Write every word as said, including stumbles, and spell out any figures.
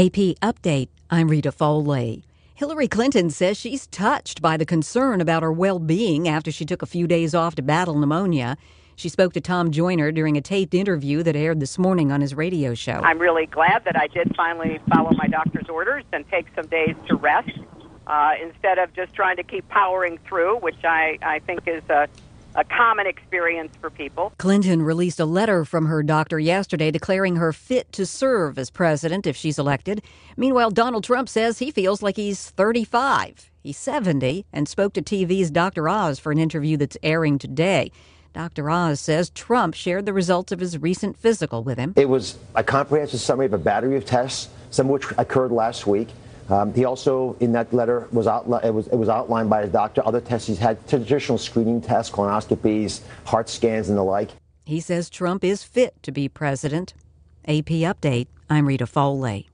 A P Update, I'm Rita Foley. Hillary Clinton says she's touched by the concern about her well-being after she took a few days off to battle pneumonia. She spoke to Tom Joyner during a taped interview that aired this morning on his radio show. I'm really glad that I did finally follow my doctor's orders and take some days to rest uh, instead of just trying to keep powering through, which I, I think is a a common experience for people. Clinton released a letter from her doctor yesterday declaring her fit to serve as president if she's elected. Meanwhile, Donald Trump says he feels like he's thirty-five. He's seventy and spoke to T V's Doctor Oz for an interview that's airing today. Doctor Oz says Trump shared the results of his recent physical with him. It was a comprehensive summary of a battery of tests, some of which occurred last week. Um, he also, in that letter, was, outli- it was it was outlined by his doctor. Other tests he's had, traditional screening tests, colonoscopies, heart scans, and the like. He says Trump is fit to be president. A P Update, I'm Rita Foley.